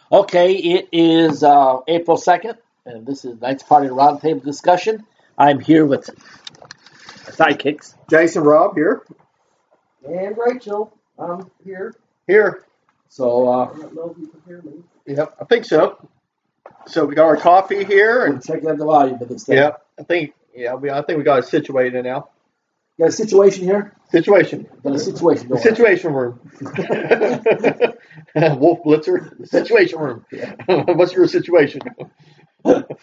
Okay, it is April 2nd, and this is Knights Party Roundtable discussion. I'm here with sidekicks. Jason Robb here. And Rachel, I'm here. Here. So, I don't know if you can hear me. Yep, I think so. So we got our coffee here, we're and checking out the volume of this thing. yeah, I think we got it situated now. Got a situation here? Situation. Got a situation The going on. situation room. Wolf Blitzer. The situation room. What's your situation? But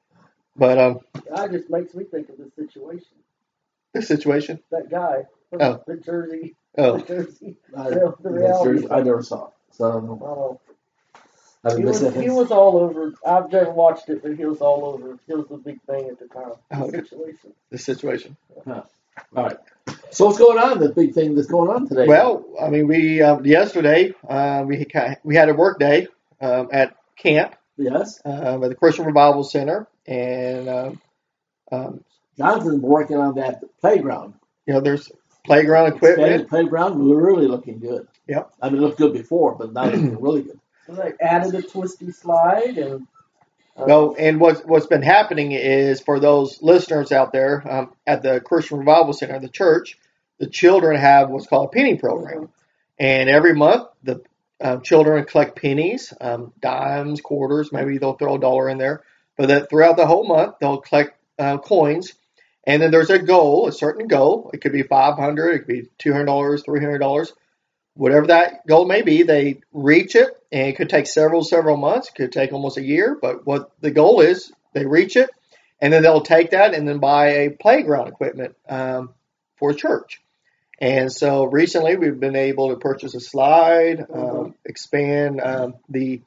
That just makes me think of this situation. the situation. That guy. Oh. The Jersey. Oh. The Jersey. I The reality. never saw it. So, I don't know. Oh. I He mean, was all over. I've never watched it, but he was all over. He was the big thing at the time. Oh, The situation. The situation. all right. So what's going on? The big thing that's going on today? Well, I mean, we yesterday we had a work day at camp. Yes. At the Christian Revival Center, and Jonathan's working on that playground. there's playground Expanded equipment. playground, really looking good. Yep. I mean, it looked good before, but now it's looking really good. So they added a twisty slide and. No, and what's been happening is for those listeners out there at the Christian Revival Center, the church, the children have what's called a penny program, and every month the children collect pennies, dimes, quarters, maybe they'll throw $1 in there, but that throughout the whole month they'll collect coins, and then there's a certain goal. It could be $500, it could be $200, $300. Whatever that goal may be, they reach it, and it could take several months. It could take almost a year, but what the goal is, they reach it, and then they'll take that and then buy a playground equipment for church. And so recently we've been able to purchase a slide, expand the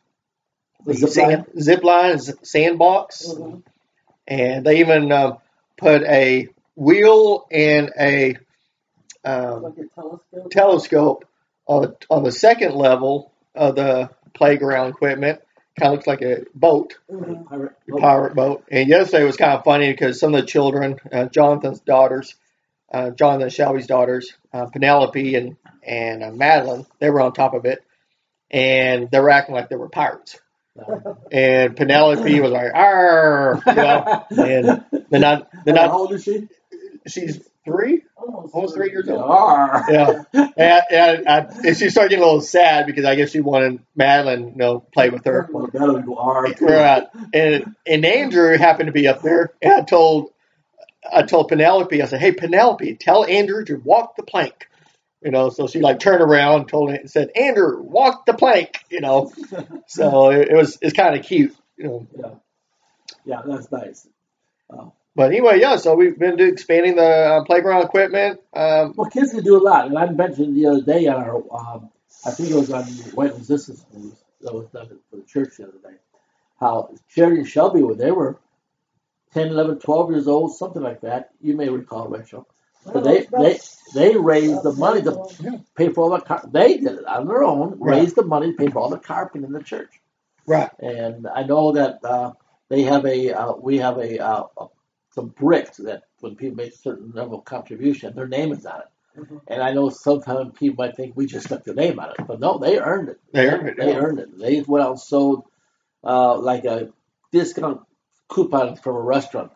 zip line, sandbox, and they even put a wheel and a like a telescope on the second level of the playground equipment. Kind of looks like a boat, pirate boat. And yesterday was kind of funny because some of the children, Jonathan and Shelby's daughters, Penelope and Madeline, they were on top of it, and they were acting like they were pirates. And Penelope was like, "Arr!" And How old is she? She's 3. Almost 3 years old. Yeah. And she started getting a little sad because I guess she wanted Madeline, play with her. Well, that'll go R. Right. And Andrew happened to be up there, and I told Penelope, I said, "Hey, Penelope, tell Andrew to walk the plank." So she turned around and said, "Andrew, walk the plank." So it's kind of cute. Yeah, that's nice. But anyway, so we've been expanding the playground equipment. Well, kids can do a lot, and I mentioned the other day on our, I think it was on White Resistance News, that was done for the church the other day, how Sherry and Shelby, when they were 10, 11, 12 years old, something like that, you may recall, Rachel, but they raised the money to pay for all the carpet. They did it on their own, raised the money to pay for all the carpet in the church. Right. And I know that we have some bricks that when people make a certain level of contribution, their name is on it. Mm-hmm. And I know sometimes people might think we just stuck their name on it, but no, they earned it. They earned it. They went out and sold like a discount coupon from a restaurant,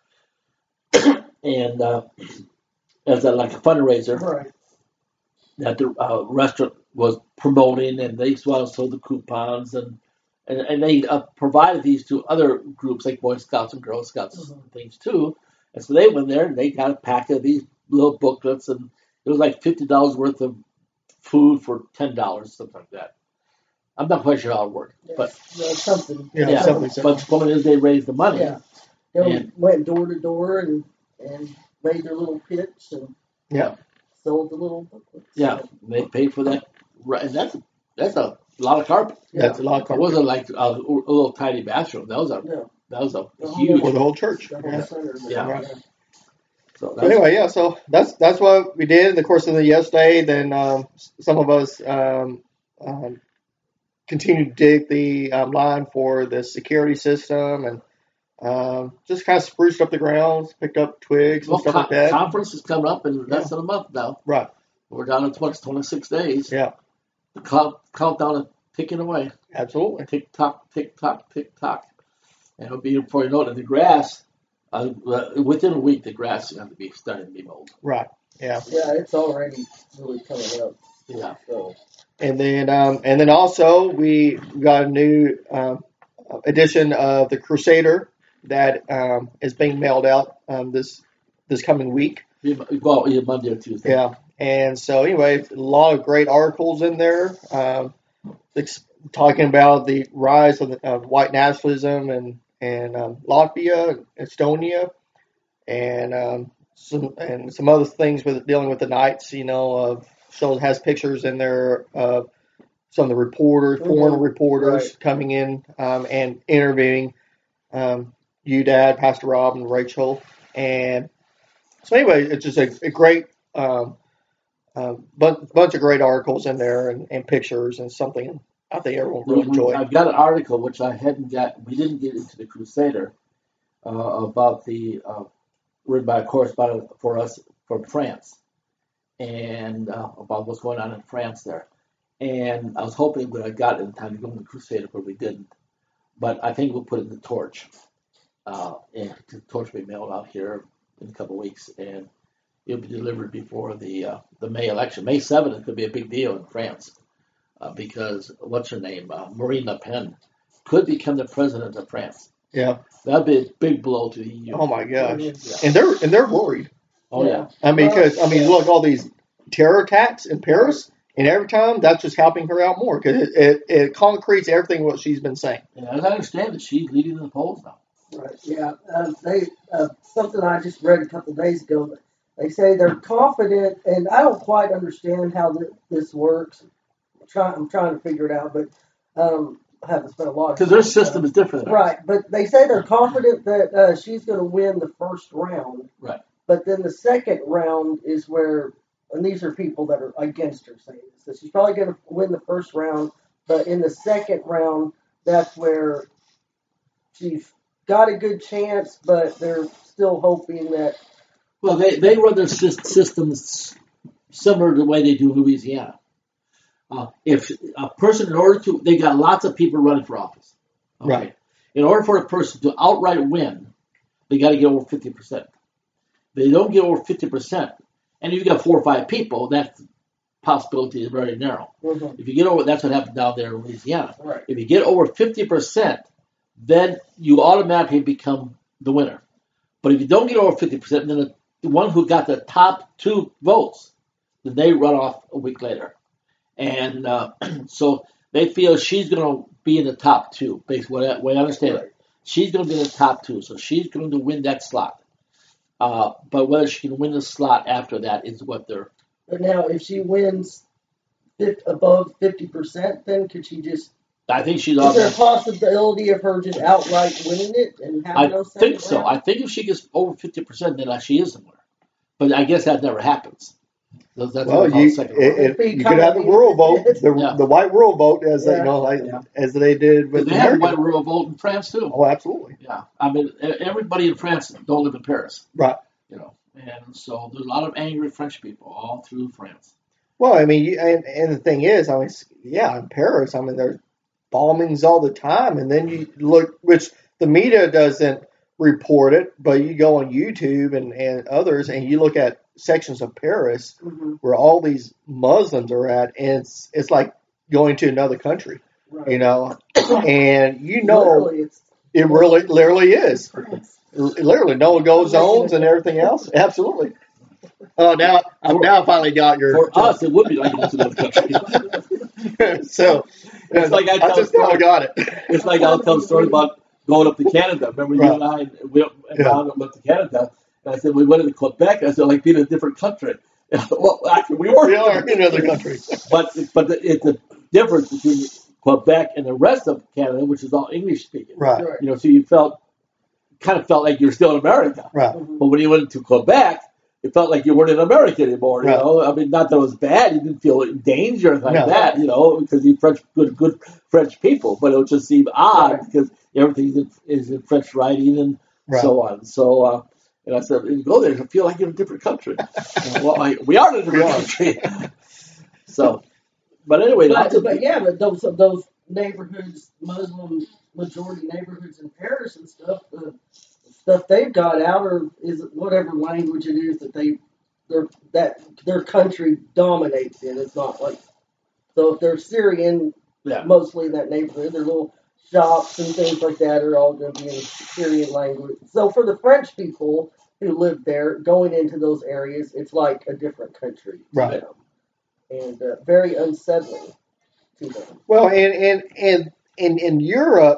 and as like a fundraiser that the restaurant was promoting, and they sold the coupons and they provided these to other groups like Boy Scouts and Girl Scouts and things too. And so they went there and they got a pack of these little booklets, and it was like $50 worth of food for $10, something like that. I'm not quite sure how it worked, but something. But the point is, they raised the money. Yeah, they went door to door and made their little pitch and sold the little booklets. Yeah, they paid for that, and that's a lot of carpet. Yeah. That's a lot of carpet. It wasn't like a little tiny bathroom. That was a huge for the whole church. Right. So anyway, so that's what we did in the course of the yesterday. Then some of us continued to dig the line for the security system, and just kind of spruced up the grounds, picked up twigs and stuff like that. Conference is coming up in less than a month now. Right. We're down to 26 days. Yeah. The countdown ticking away. Absolutely. Tick tock, tick tock, tick tock. And it'll be before you know it, and the grass. Within a week, the grass is going to be starting to be mowed. Right. Yeah. Yeah, it's already really coming up. Yeah. So. And then also we got a new edition of the Crusader that is being mailed out this coming week. Well, either Monday or Tuesday. Yeah. And so anyway, a lot of great articles in there, talking about the rise of white nationalism and Latvia, Estonia, and some other things with dealing with the Knights. Has pictures in there of some of the reporters, foreign reporters coming in and interviewing you, Dad, Pastor Rob, and Rachel. And so anyway, it's just a great bunch of great articles in there and pictures and something I think everyone will enjoy. I've got an article which I hadn't got. We didn't get into the Crusader about the written by a correspondent for us from France, and about what's going on in France there. And I was hoping we had got it in time to go in the Crusader, but we didn't. But I think we'll put it in the Torch. And the Torch will be mailed out here in a couple of weeks, and it'll be delivered before the May election. May 7th could be a big deal in France because what's her name, Marine Le Pen, could become the president of France. Yeah, that'd be a big blow to the EU. Oh my gosh, yeah. and they're worried. Oh yeah, I mean, because look, all these terror attacks in Paris. And every time, that's just helping her out more because it concretes everything what she's been saying. Yeah, as I understand it, she's leading the polls now. Right. Yeah. They something I just read a couple of days ago. But they say they're confident, and I don't quite understand how this works. I'm trying to figure it out, but I haven't spent a lot of time. Because their system is different. Right. But they say they're confident that she's going to win the first round. Right. But then the second round is where. And these are people that are against her saying this. So she's probably going to win the first round, but in the second round, that's where she's got a good chance, but they're still hoping that. Well, they run their systems similar to the way they do in Louisiana. If a person, in order to, they got lots of people running for office. Okay? Right. In order for a person to outright win, they got to get over 50%. They don't get over 50%. And if you got 4 or 5 people, that possibility is very narrow. Mm-hmm. If you get over, that's what happened down there in Louisiana. Right. If you get over 50%, then you automatically become the winner. But if you don't get over 50%, then the one who got the top 2 votes, then they run off a week later. And so they feel she's going to be in the top 2, basically, what I understand. Right. She's going to be in the top 2, so she's going to win that slot. But whether she can win the slot after that is what they're. But now, if she wins above 50%, then could she just? I think she's. Is there a possibility of her just outright winning it and having no second think so. round? I think if she gets over 50%, then she is the winner. But I guess that never happens. You could have the rural vote, the white rural vote, as as they did with. They have a white rural vote in France too. Oh, absolutely. Yeah, I mean, everybody in France don't live in Paris, right? And so there's a lot of angry French people all through France. Well, I mean, and the thing is, I mean, in Paris, I mean, there's bombings all the time, and then you look, which the media doesn't report it, but you go on YouTube and others, and you look at sections of Paris where all these Muslims are at, and it's like going to another country, right. And literally, it literally is. Literally, no go zones and everything else. Absolutely. Oh, now I finally got your. For us, it would be like another country. So it's like I got it. It's like I'll tell a story about going up to Canada. Remember, you and I went to Canada. And I said, we went to Quebec. I said, like being in a different country. Well, actually, we are in another country. But it's the difference between Quebec and the rest of Canada, which is all English speaking. Right. So you kind of felt like you're still in America. Right. But when you went to Quebec, it felt like you weren't in America anymore. Right. I mean, not that it was bad. You didn't feel in danger like that, because you're good French people. But it would just seem odd because everything is in French writing and so on. So. And I said, you go there, you feel like you're in a different country. We are in a different country. So, But anyway, but those neighborhoods, Muslim majority neighborhoods in Paris and stuff, the stuff they've got out is whatever language it is that their country dominates in. It's not like, so if they're Syrian, mostly in that neighborhood, their little shops and things like that are all going to be in Syrian language. So for the French people who live there, going into those areas, it's like a different country to them, and very unsettling to them. Well, and in Europe,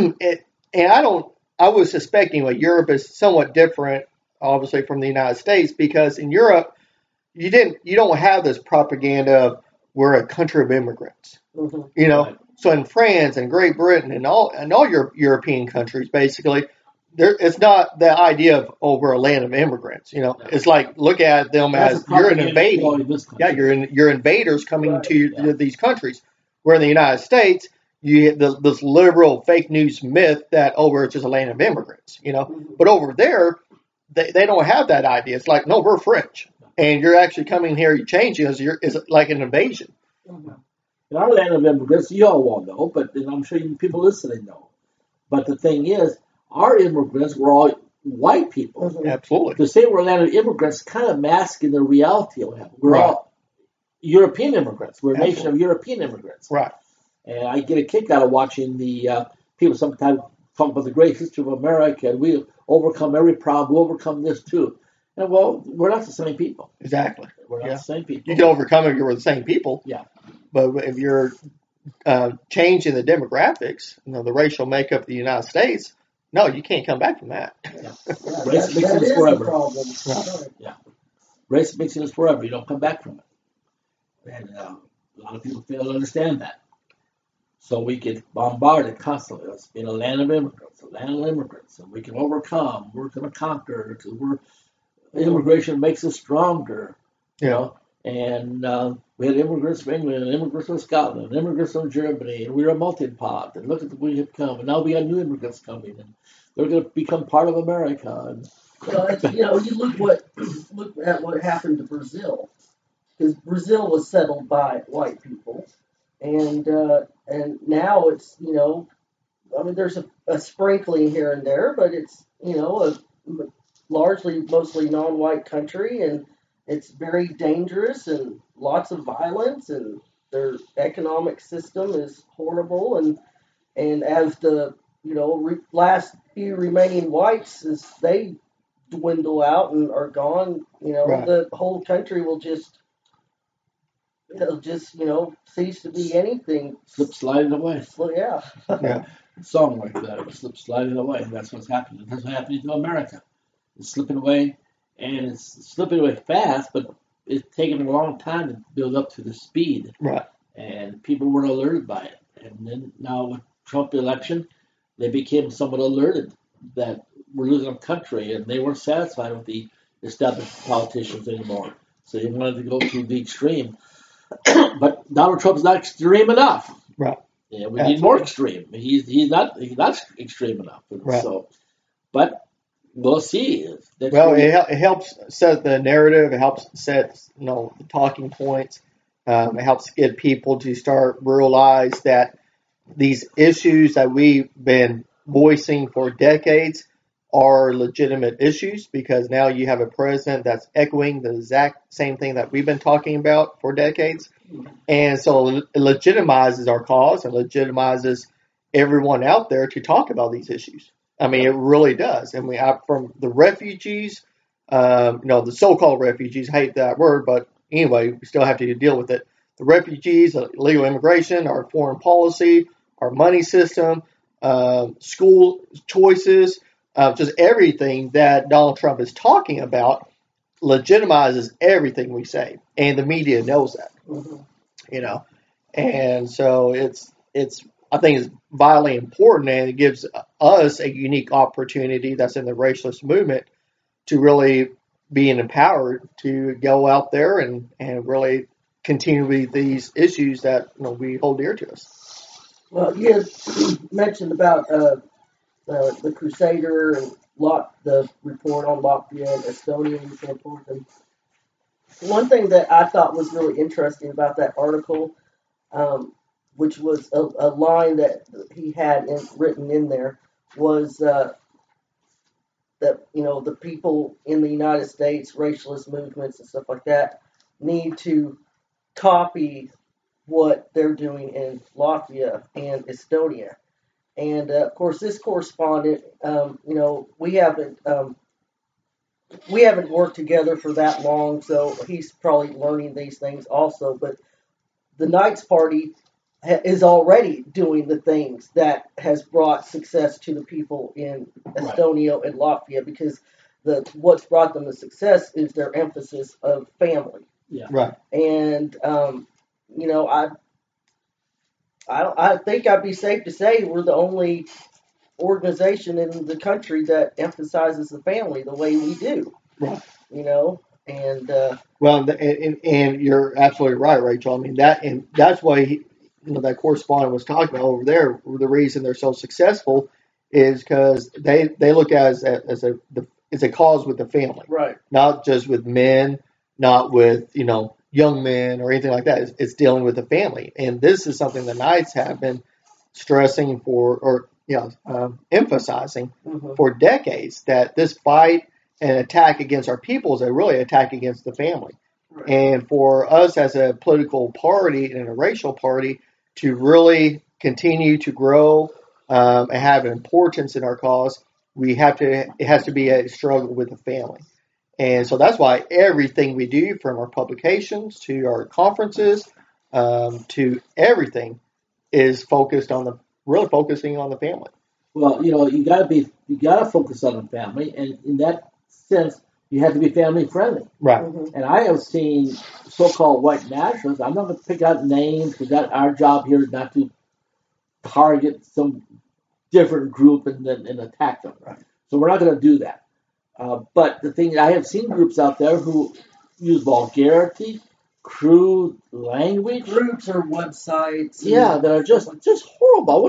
I was suspecting Europe is somewhat different, obviously, from the United States, because in Europe you don't have this propaganda of we're a country of immigrants. Mm-hmm. So in France and Great Britain and all your European countries, basically, it's not the idea of we're a land of immigrants. It's like look at them as you're an invading. Yeah, you're invaders coming to these countries. Where in the United States, you get this liberal fake news myth that we're just a land of immigrants. But over there, they don't have that idea. It's like, no, we're French, and you're actually coming here, you're changing us. It's like an invasion. Mm-hmm. In our land of immigrants, you all won't know, but I'm sure people listening know. But the thing is, our immigrants were all white people. Mm-hmm. Absolutely. To say we're a land of immigrants kind of masking the reality of it. We're all European immigrants. We're a nation of European immigrants. Right. And I get a kick out of watching the people sometimes talk about the great history of America, and we overcome every problem. We overcome this too. And well, we're not the same people. Exactly. We're not the same people. You can overcome if you're the same people. Yeah. But if you're changing the demographics, the racial makeup of the United States, no, you can't come back from that. Yeah. Race mixing is forever. Yeah. Race mixing is forever. You don't come back from it. And a lot of people fail to understand that. So we get bombarded constantly. It's been a land of immigrants, and we can overcome. We're going to conquer because immigration makes us stronger. And we had immigrants from England, immigrants from Scotland, immigrants from Germany, and we were a melting pot. And look at we have come, and now we got new immigrants coming, and they're going to become part of America. And you look at what happened to Brazil, because Brazil was settled by white people, and now it's there's a sprinkling here and there, but it's a mostly non-white country, and it's very dangerous and lots of violence, and their economic system is horrible, and as the last few remaining whites, as they dwindle out and are gone, the whole country will just cease to be anything. Slip sliding away. Well, yeah. A song like that, it slip sliding away. That's what's happening. That's what's happening to America. It's slipping away, and it's slipping away fast, but it's taking a long time to build up to the speed. Right. And people weren't alerted by it. And then now with Trump election, they became somewhat alerted that we're losing our country, and they weren't satisfied with the established politicians anymore. So they wanted to go to the extreme. But Donald Trump's not extreme enough. Right. Yeah, we need more extreme. He's not extreme enough. Right. So, but we'll see. It helps set the narrative. It helps set the talking points. It helps get people to start realize that these issues that we've been voicing for decades are legitimate issues, because now you have a president that's echoing the exact same thing that we've been talking about for decades. And so it legitimizes our cause and legitimizes everyone out there to talk about these issues. I mean, it really does. And from the refugees, the so-called refugees, I hate that word, but anyway, we still have to deal with it. The refugees, illegal immigration, our foreign policy, our money system, school choices, just everything that Donald Trump is talking about legitimizes everything we say, and the media knows that. Mm-hmm. And so I think it's vitally important, and it gives us a unique opportunity that's in the racialist movement to really be empowered to go out there and really continue with these issues that we hold dear to us. Well, you mentioned about the Crusader and the report on Lafayette, Estonia, and so forth. And one thing that I thought was really interesting about that article which was a line that he had written in there, was that the people in the United States, racialist movements and stuff like that, need to copy what they're doing in Latvia and Estonia. And of course, this correspondent, we haven't worked together for that long, so he's probably learning these things also. But the Knights Party is already doing the things that has brought success to the people in Estonia and Latvia, because what's brought them to success is their emphasis of family. Yeah. Right. And I think I'd be safe to say we're the only organization in the country that emphasizes the family the way we do. Right. And well, and you're absolutely right, Rachel. I mean that's why that correspondent was talking about over there. The reason they're so successful is because they look at it as a cause with the family, right? Not just with men, not with young men or anything like that. It's dealing with the family, and this is something the Knights have been stressing emphasizing for decades, that this fight and attack against our people is a really attack against the family. Right. And for us as a political party and a racial party to really continue to grow and have an importance in our cause, it has to be a struggle with the family. And so that's why everything we do, from our publications to our conferences to everything, is focusing on the family. Well, you gotta focus on the family, and in that sense, you have to be family friendly. Right. And I have seen so-called white nationalists. I'm not going to pick out names, because that's our job here, not to target some different group and attack them. Right. So we're not going to do that. But the thing, I have seen groups out there who use vulgarity, crude language, groups or websites. Yeah, that are just horrible.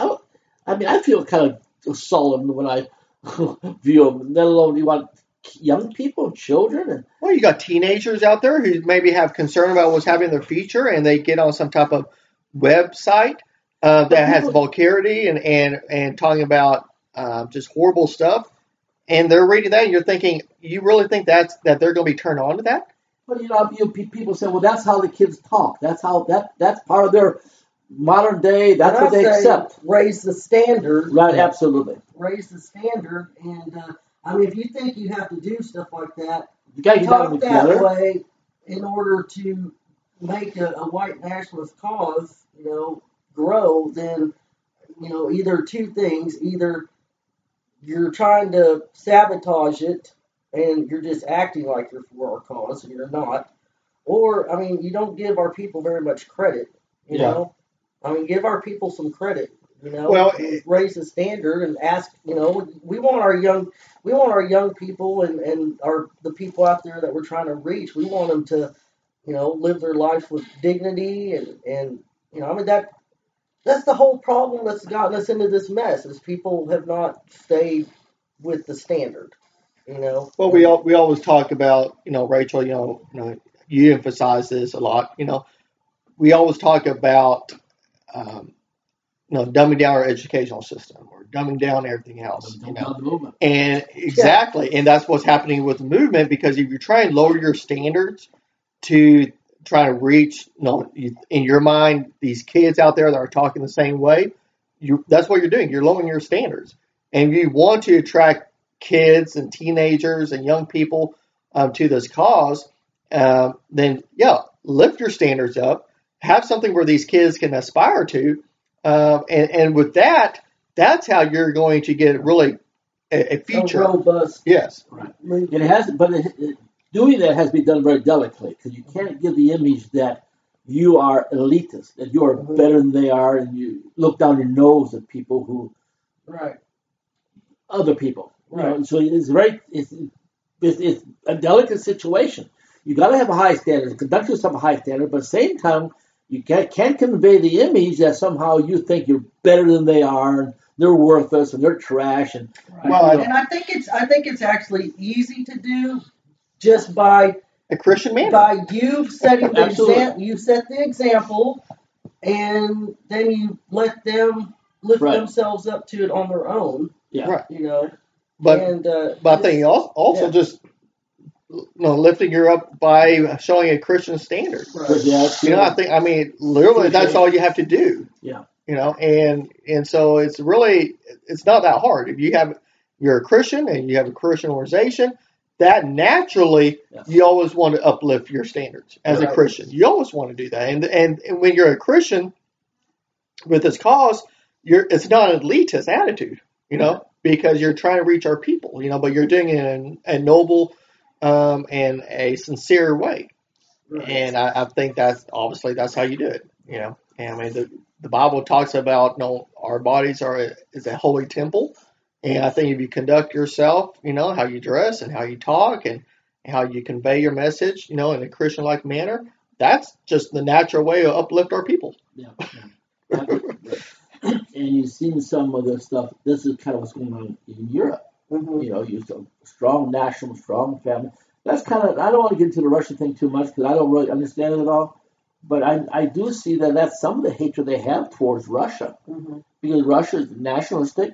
I feel kind of sullen when I view them. Let alone, you want young people, children. Well, you got teenagers out there who maybe have concern about what's happening in their future, and they get on some type of website that has vulgarity and talking about just horrible stuff, and they're reading that, and you're thinking, you really think that they're going to be turned on to that? But people say, well, that's how the kids talk. That's part of their modern day. That's what they accept. Raise the standard. Right, absolutely. Raise the standard, and if you think you have to do stuff like that, you got to talk that way in order to make a white nationalist cause, grow. Then, either two things: either you're trying to sabotage it, and you're just acting like you're for our cause, and you're not. Or, you don't give our people very much credit, you know? Give our people some credit, Well, raise the standard and ask, we want our young people and the people out there that we're trying to reach, we want them to, live their life with dignity and that's the whole problem that's gotten us into this mess, is people have not stayed with the standard. Well, we always talk about, Rachel, you emphasize this a lot. We always talk about, dumbing down our educational system, or dumbing down everything else. And exactly, and that's what's happening with the movement, because if you try and lower your standards to try to reach, in your mind, these kids out there that are talking the same way, that's what you're doing. You're lowering your standards, and you want to attract kids and teenagers and young people to this cause, then lift your standards up, have something where these kids can aspire to, and with that's how you're going to get really a future. A robust. Yes. Right. It has, but doing that has been done very delicately, because you can't give the image that you are elitist, that you are better than they are, and you look down your nose at people who, other people. Right. So it's a delicate situation. You got to have a high standard, conduct yourself a high standard, but at the same time, you can't convey the image that somehow you think you're better than they are, and they're worthless, and they're trash. And and I think it's actually easy to do, just by a Christian man. By you setting the example. You set the example, and then you let them lift Right. themselves up to it on their own. Yeah. Right. You know, But I think also yeah. just lifting her up by showing a Christian standard. Right. Yeah, I mean, literally, that's all you have to do. Yeah. And so it's not that hard. If you're a Christian and you have a Christian organization, that naturally you always want to uplift your standards as a Christian. You always want to do that. And when you're a Christian with this cause, it's not an elitist attitude, because you're trying to reach our people, but you're doing it in a noble and a sincere way. Right. And I think that's how you do it, And I mean, the Bible talks about, our bodies is a holy temple. And I think if you conduct yourself, how you dress and how you talk and how you convey your message, in a Christian-like manner, that's just the natural way to uplift our people. Yeah. And you've seen some of the stuff. This is kind of what's going on in Europe. Mm-hmm. You have strong national, strong family. That's kind of, I don't want to get into the Russian thing too much because I don't really understand it at all. But I do see that that's some of the hatred they have towards Russia. Mm-hmm. Because Russia is nationalistic,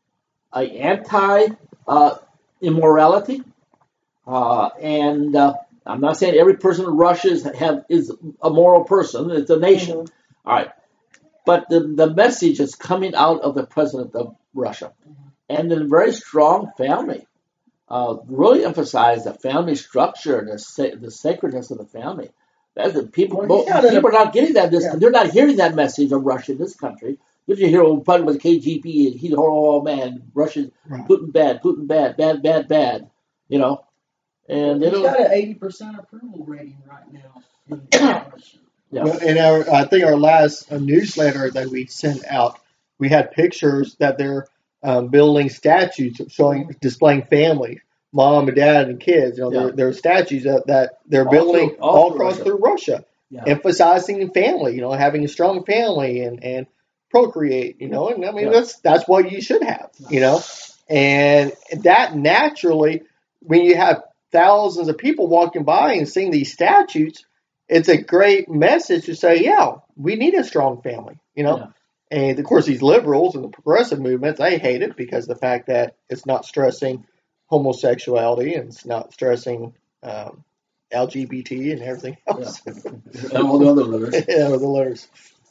anti-immorality. And I'm not saying every person in Russia is a moral person. It's a nation. Mm-hmm. All right. But the message is coming out of the president of Russia. Mm-hmm. And then very strong family. Really emphasize the family structure and the sacredness of the family. People are not getting that. They're not hearing that message of Russia in this country. Did you hear talking about the KGB and he's man, Russia's Putin bad, bad. And he's got an 80% approval rating right now in Russia. Yeah. Well, in I think our last newsletter that we sent out, we had pictures that they're building statues displaying family, mom and dad and kids. There are statues that they're building all across through Russia, emphasizing family. Having a strong family and procreate. And I mean that's what you should have. And that naturally, when you have thousands of people walking by and seeing these statues, it's a great message to say, we need a strong family. And of course, these liberals and the progressive movements, they hate it because of the fact that it's not stressing homosexuality and it's not stressing LGBT and everything else. And all the other letters. The letters.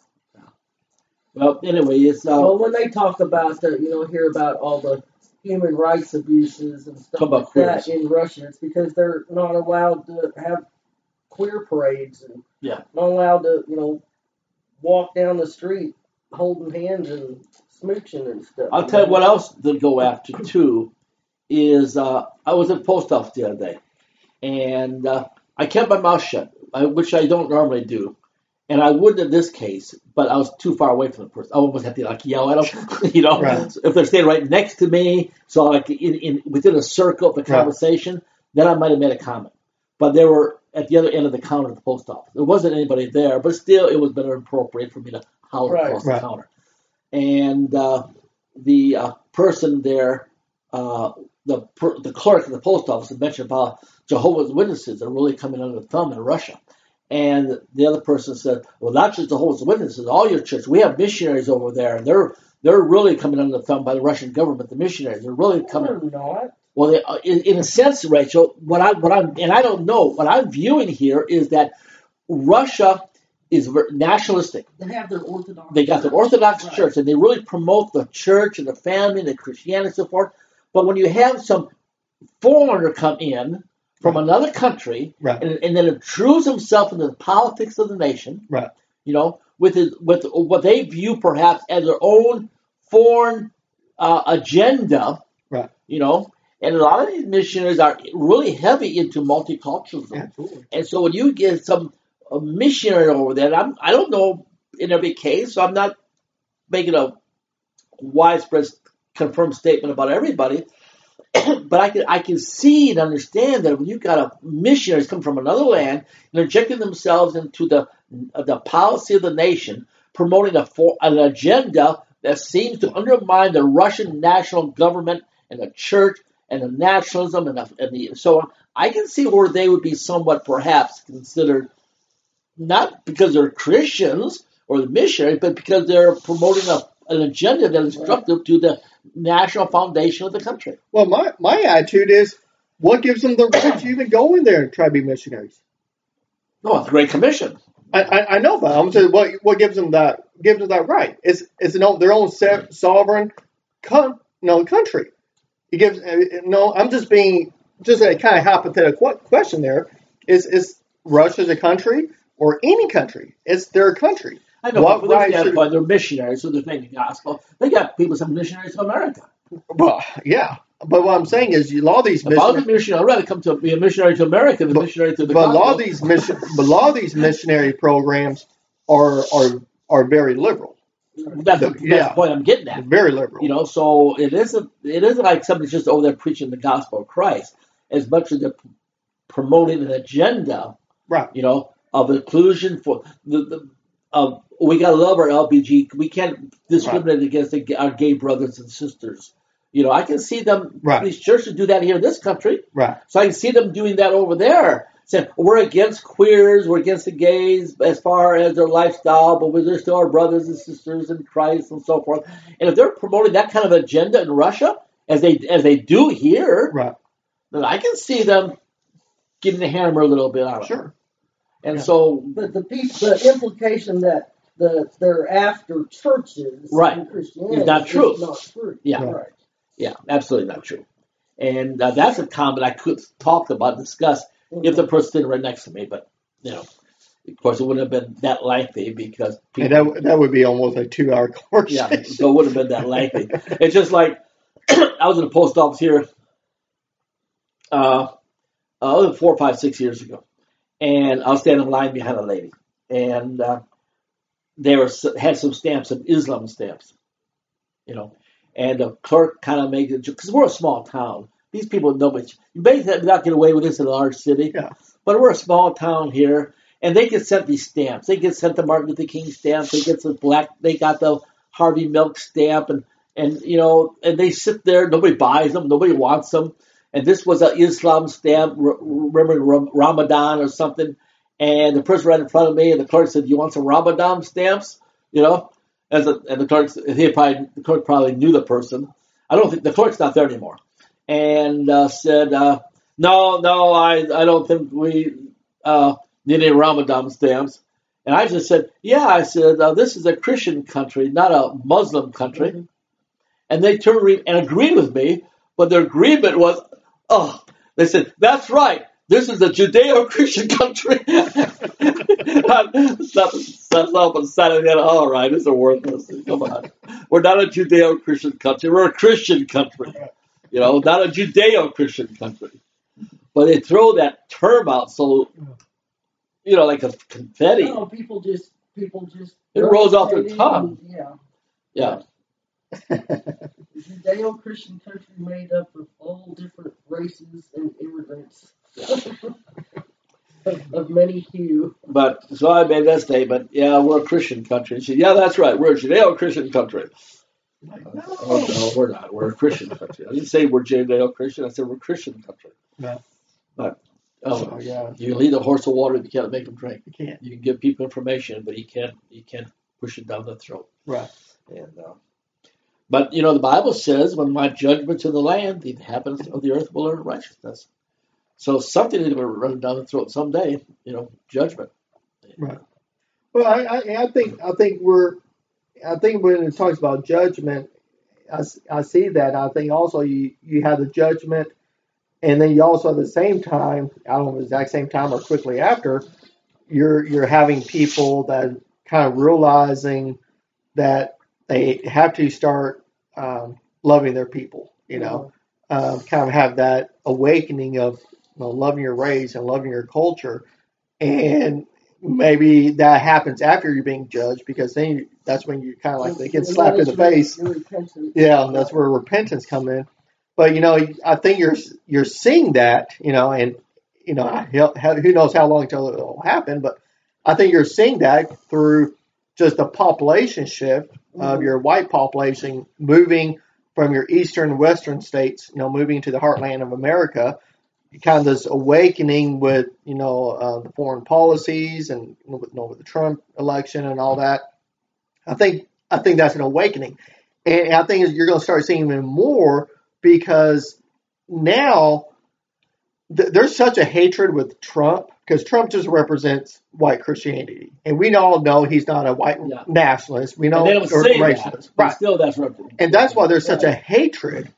Well, anyway, it's when they talk about hear about all the human rights abuses and stuff like that in Russia, it's because they're not allowed to have queer parades and not allowed to walk down the street holding hands and smooching and stuff. I'll tell you what else they go after too is I was at the post office the other day and I kept my mouth shut, which I don't normally do, and I wouldn't in this case, but I was too far away from the person. I almost had to yell at them, Right. So if they're standing right next to me, so within a circle of the conversation, then I might have made a comment. But they were at the other end of the counter at the post office. There wasn't anybody there, but still, it was better appropriate for me to holler across the counter. And the person there, the clerk at the post office had mentioned about Jehovah's Witnesses are really coming under the thumb in Russia. And the other person said, well, not just Jehovah's Witnesses, all your churches. We have missionaries over there, and they're really coming under the thumb by the Russian government. The missionaries are really coming. They're not. Well, in a sense, Rachel, what I don't know, what I'm viewing here is that Russia is nationalistic. They have their Orthodox. They got their Orthodox church, and they really promote the church and the family and the Christianity and so forth. But when you have some foreigner come in from another country and then intrudes himself into the politics of the nation, with what they view perhaps as their own foreign agenda, and a lot of these missionaries are really heavy into multiculturalism. Absolutely. And so when you get some missionary over there, I don't know in every case, so I'm not making a widespread confirmed statement about everybody, but I can see and understand that when you've got missionaries come from another land and injecting themselves into the policy of the nation, promoting an agenda that seems to undermine the Russian national government and the church and the nationalism and so on, I can see where they would be somewhat perhaps considered, not because they're Christians, or the missionaries, but because they're promoting an agenda that is destructive to the national foundation of the country. Well, my attitude is, what gives them the right to even go in there and try to be missionaries? No, it's a great commission. I know, but I'm saying what gives them that right? It's their own sovereign country. It gives I'm just being a kind of hypothetical question there. Is Russia a country or any country? It's their country. I know, but they're missionaries, so they're taking the gospel. They got people, some missionaries to America. Well, yeah. But what I'm saying is, a lot of these missionaries. If I was a missionary, I'd rather come to be a missionary to America than a missionary to the But a lot of these missionary programs are very liberal. That's the point I'm getting at. Very liberal. So it isn't like somebody's just over there preaching the gospel of Christ as much as they're promoting an agenda, right? Of inclusion for we gotta love our LBG. We can't discriminate against our gay brothers and sisters. I can see them, these churches do that here in this country. Right. So I can see them doing that over there. Saying, we're against queers, we're against the gays as far as their lifestyle, but they're still our brothers and sisters in Christ and so forth. And if they're promoting that kind of agenda in Russia, as they do here, then I can see them getting the hammer a little bit out of it. Sure. And so... But the implication that they're after churches in Christianity is not true. Is not true. Yeah. Right. Yeah, absolutely not true. And that's a comment I could talk about, discuss, if the person sitting right next to me. But, of course, it wouldn't have been that lengthy because... that would be almost a 2-hour course. Yeah, so it wouldn't have been that lengthy. It's just like, I was in the post office here 4, 5, 6 years ago. And I was standing in line behind a lady. And they had some stamps, some Islam stamps, And the clerk kind of made it, because we're a small town. These people know much. You basically not get away with this in a large city, but we're a small town here, and they get sent these stamps. They get sent the Martin Luther King stamp. They get they got the Harvey Milk stamp, and they sit there. Nobody buys them. Nobody wants them. And this was an Islam stamp, remember Ramadan or something. And the person right in front of me, and the clerk said, "You want some Ramadan stamps?" And the clerk probably knew the person. I don't think the clerk's not there anymore. And said, "No, I don't think we need any Ramadan stamps." And I just said, "Yeah," I said, "this is a Christian country, not a Muslim country." Mm-hmm. And they turned and agreed with me, but their agreement was, they said, "That's right. This is a Judeo-Christian country." Stop and Saturday. All right, it's a worthless. Come on, we're not a Judeo-Christian country. We're a Christian country. Not a Judeo-Christian country. But they throw that term out so, like a confetti. No, people just. It rolls off their tongue. Yeah. Judeo-Christian country made up of all different races and immigrants. Of many hue. But so I made that statement. Yeah, we're a Christian country. She said, "Yeah, that's right. We're a Judeo-Christian country." No, we're not. We're a Christian country. I didn't say we're Judeo-Christian. I said we're a Christian country. No. But you can lead a horse to water, but you can't make them drink. You can't. You can give people information, but you can't push it down the throat. Right. And but the Bible says, "When my judgment's in the land, the inhabitants of the earth will learn righteousness." So something is going to run down the throat someday. Judgment. Right. Well, I think when it talks about judgment, I see that. I think also you have the judgment, and then you also at the same time, I don't know the exact same time or quickly after, you're having people that kind of realizing that they have to start loving their people. Kind of have that awakening of loving your race and loving your culture, and maybe that happens after you're being judged, because then that's when you kind of like they get slapped in the face. Yeah, that's where repentance come in. But I think you're seeing that, and who knows how long until it will happen. But I think you're seeing that through just the population shift of your white population moving from your eastern and western states, moving to the heartland of America. Kind of this awakening with the foreign policies and with the Trump election and all that, I think that's an awakening, and I think you're going to start seeing even more because now there's such a hatred with Trump because Trump just represents white Christianity, and we all know he's not a white nationalist. We know and they don't say racist, that, right? Still, that's right. And that's why there's such a hatred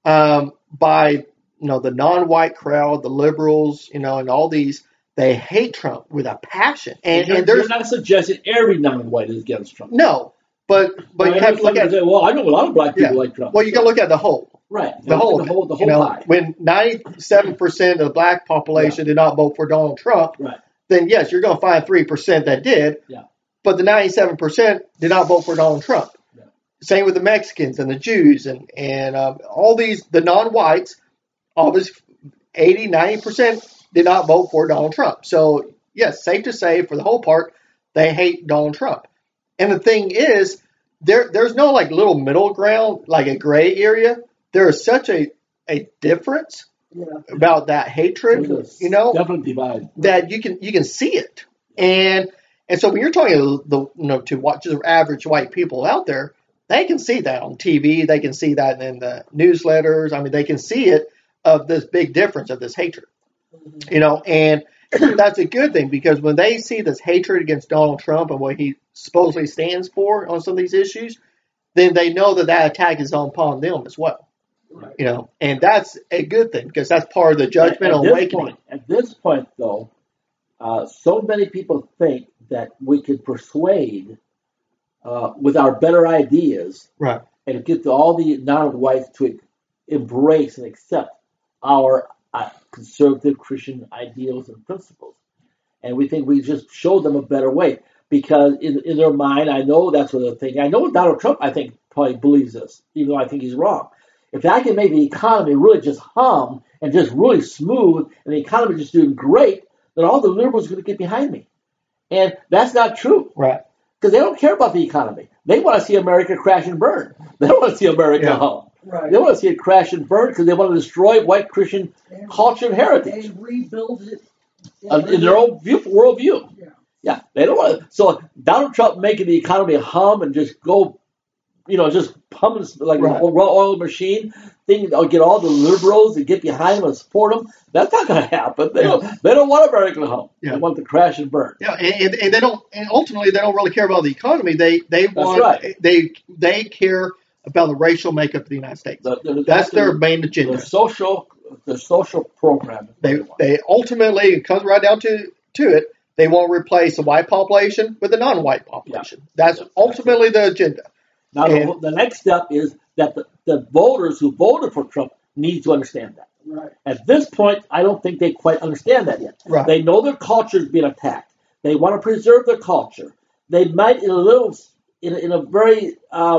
by the non-white crowd, the liberals, and all these. They hate Trump with a passion, and you're not suggesting every non-white is against Trump. No, but you have to look at. Well, I know a lot of black people like Trump. Well, you got to look at the whole. Right. The whole pie. When 97% of the black population did not vote for Donald Trump, then yes, you're going to find 3% that did. Yeah. But the 97% did not vote for Donald Trump. Yeah. Same with the Mexicans and the Jews and all these, the non-whites, always 80, 90% did not vote for Donald Trump. So, yes, safe to say, for the whole part, they hate Donald Trump. And the thing is, there's no like little middle ground, like a gray area. There is such a difference about that hatred, definitely divide, that you can see it, and so when you're talking to just average white people out there, they can see that on TV, they can see that in the newsletters. I mean, they can see it of this big difference of this hatred, and that's a good thing because when they see this hatred against Donald Trump and what he supposedly stands for on some of these issues, then they know that attack is upon them as well. Right. And that's a good thing because that's part of the judgment awakening. At this point, though, so many people think that we can persuade with our better ideas, right, and get all the non-whites to embrace and accept our conservative Christian ideals and principles. And we think we just show them a better way because in their mind, I know that's what they're thinking. I know Donald Trump, I think, probably believes this, even though I think he's wrong. If I can make the economy really just hum and just really smooth and the economy just doing great, then all the liberals are going to get behind me. And that's not true. Right. Because they don't care about the economy. They want to see America crash and burn. They don't want to see America hum. Right. They want to see it crash and burn because they want to destroy white Christian culture and heritage. And rebuild it in their own worldview. Yeah. They don't want to. So Donald Trump making the economy hum and just go, just pumping like an oil machine, thinking I'll get all the liberals to get behind him and support him. That's not going to happen. They don't want America to hum. Yeah. They want to crash and burn. Yeah, and they don't. And ultimately, they don't really care about the economy. They want they care about the racial makeup of the United States. That's their main agenda. The social program. They ultimately, it comes right down to it. They want to replace the white population with the non-white population. Yeah. That's ultimately the agenda. Now, the next step is that the voters who voted for Trump need to understand that. Right. At this point, I don't think they quite understand that yet. Right. They know their culture is being attacked. They want to preserve their culture. They might, in a very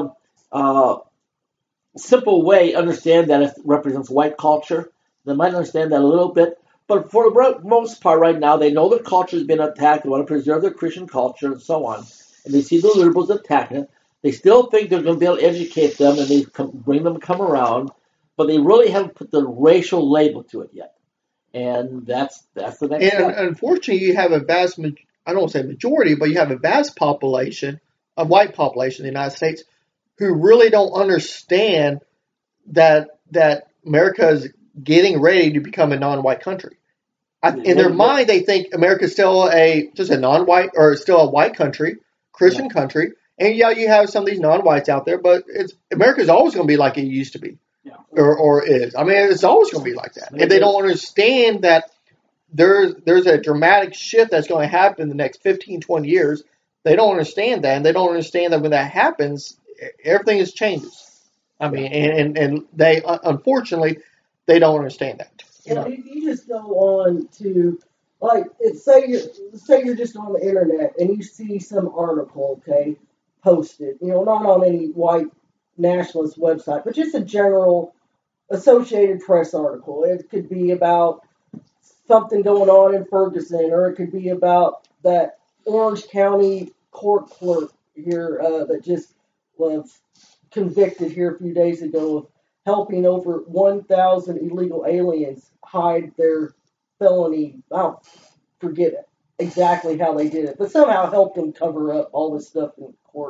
simple way, understand that it represents white culture. They might understand that a little bit. But for the most part right now, they know their culture has been attacked. They want to preserve their Christian culture and so on. And they see the liberals attacking it. They still think they're going to be able to educate them and they bring them to come around, but they really haven't put the racial label to it yet. And that's the next step. And unfortunately, you have a vast, I don't want to say majority, but you have a vast population, a white population in the United States, who really don't understand that America is getting ready to become a non-white country. In their mind, they think America is still just a non-white or still a white country, Christian country. And yeah, you have some of these non-whites out there, but America's always going to be like it used to be, or is. I mean, it's always going to be like that. And they don't understand that there's a dramatic shift that's going to happen in the next 15, 20 years. They don't understand that, and they don't understand that when that happens, everything is changes. I mean, and they unfortunately they don't understand that. If you just go on to say you're just on the internet and you see some article, okay, posted, not on any white nationalist website, but just a general Associated Press article. It could be about something going on in Ferguson, or it could be about that Orange County court clerk here that just was convicted here a few days ago of helping over 1,000 illegal aliens hide their felony. I forget exactly how they did it, but somehow helped them cover up all this stuff in court.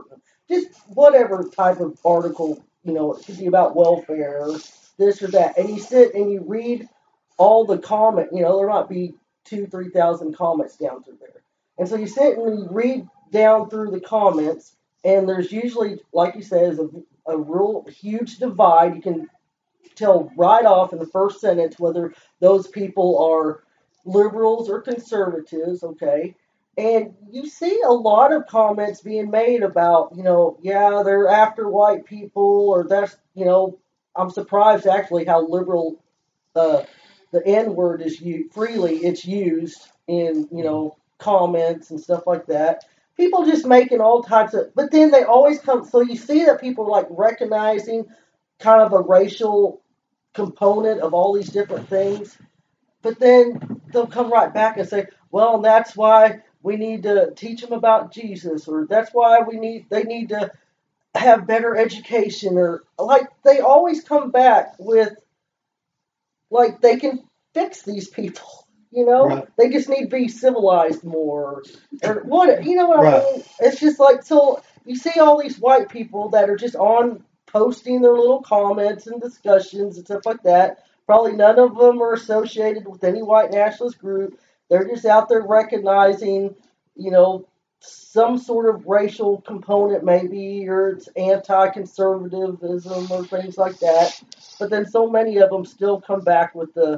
just whatever type of article, it could be about welfare, this or that. And you sit and you read all the comment, there might be 2,000-3,000 comments down through there. And so you sit and you read down through the comments, and there's usually, like you said, is a real huge divide. You can tell right off in the first sentence whether those people are liberals or conservatives, okay? And you see a lot of comments being made about, yeah, they're after white people, or that's, I'm surprised actually how liberal the N word is used freely. It's used in, comments and stuff like that. People just making all types of, but then they always come, so you see that people like recognizing kind of a racial component of all these different things, but then they'll come right back and say, well, that's why we need to teach them about Jesus, or that's why they need to have better education, or like they always come back with like they can fix these people. Right. They just need to be civilized more, or what? You know what Right. I mean? It's just like, so you see all these white people that are just on posting their little comments and discussions and stuff like that. Probably none of them are associated with any white nationalist group. They're just out there recognizing, some sort of racial component maybe, or it's anti-conservatism or things like that. But then so many of them still come back with the,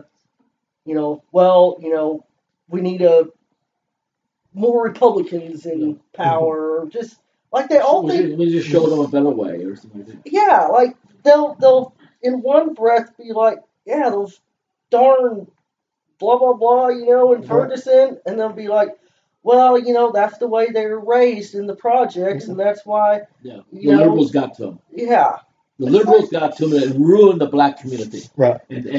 we need more Republicans in power, or just like they all think. We just show them a better way, or something like that. Yeah, like they'll in one breath be like, yeah, those darn blah blah blah, in Ferguson, and they'll be like, well, that's the way they were raised in the projects, and that's why. Yeah, the liberals got to them. Yeah. The liberals got to them and ruined the black community. Right.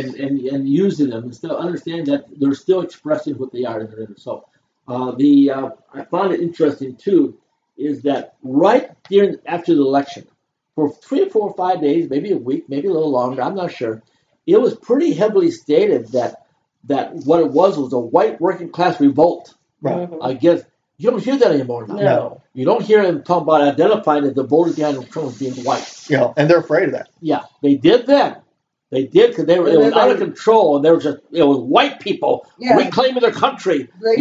And using them instead of understanding that they're still expressing what they are in there. So I found it interesting too, is that right after the election, for 3 or 4 or 5 days, maybe a week, maybe a little longer, I'm not sure, it was pretty heavily stated that what it was a white working class revolt against. You don't hear that anymore now. No. You don't hear them talk about identifying that the voter behind Trump as being white. Yeah, and they're afraid of that. Yeah, they did then. They did because it was out of control, and there was it was white people reclaiming their country. They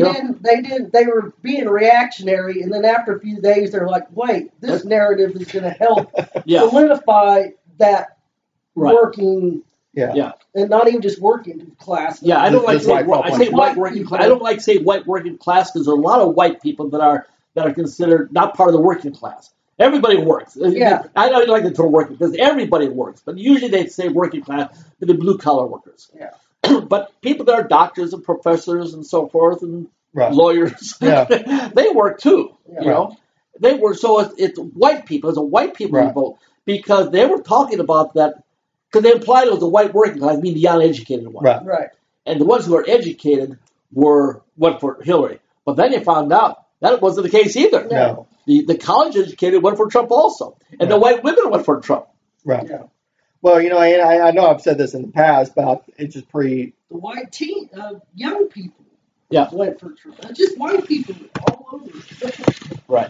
were being reactionary, and then after a few days, they're like, "Wait, this narrative is going to help solidify that working." Yeah, and not even just working class. Yeah, I don't like white working class. I don't like say white working class because there are a lot of white people that are considered not part of the working class. Everybody works. Yeah. I don't like the term working because everybody works, but usually they say working class for the blue collar workers. Yeah. But people that are doctors and professors and so forth and lawyers, they work too. Yeah. They work. So it's white people. It's a white people revolt because they were talking about that. Because they implied it was the white working class, meaning the uneducated ones. Right. And the ones who were educated went for Hillary. But then you found out that wasn't the case either. No. The college educated went for Trump also. And the white women went for Trump. Right. Yeah. Well, and I know I've said this in the past, but it's just the white young people went for Trump. Just white people all over. Right.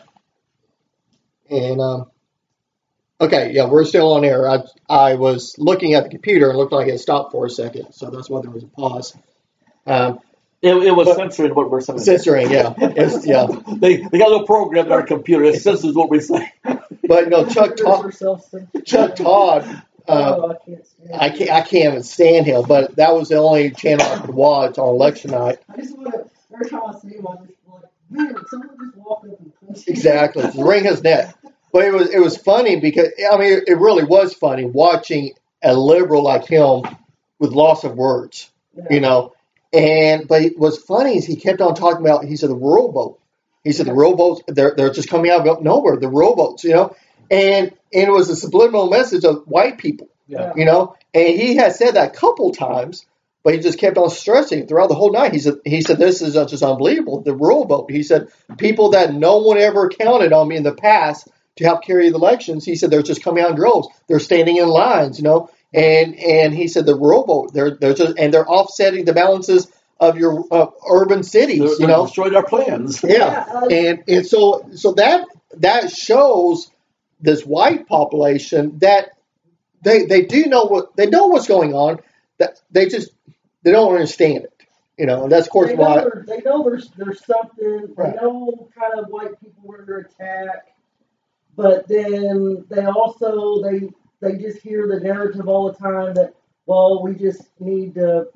And okay, yeah, we're still on air. I was looking at the computer and it looked like it stopped for a second, so that's why there was a pause. It was censoring what we're saying. Censoring, yeah. They got a little program in our computer. It censors what we say. But Chuck Todd. I can't even stand him. But that was the only channel I could watch on election night. I just want to every time I see him, I just like, man, someone just walk up and punch him. Exactly, wring his neck. But it was funny because it really was funny watching a liberal like him with loss of words, But what's funny is he kept on talking about. He said the rural vote. He said the rural votes they're just coming out of nowhere. The rural votes, and it was a subliminal message of white people, And he had said that a couple times, but he just kept on stressing throughout the whole night. He said this is just unbelievable. The rural vote. He said people that no one ever counted on me in the past to help carry the elections. He said they're just coming out in droves. They're standing in lines, And he said the rural vote. They're offsetting the balances of your urban cities. They're destroyed our plans. Yeah, and so that shows this white population that they do know what's going on, that they don't understand it. And that's of course why they know there's something. Right. They know kind of white people were under attack, but then they just hear the narrative all the time that, well, we just need to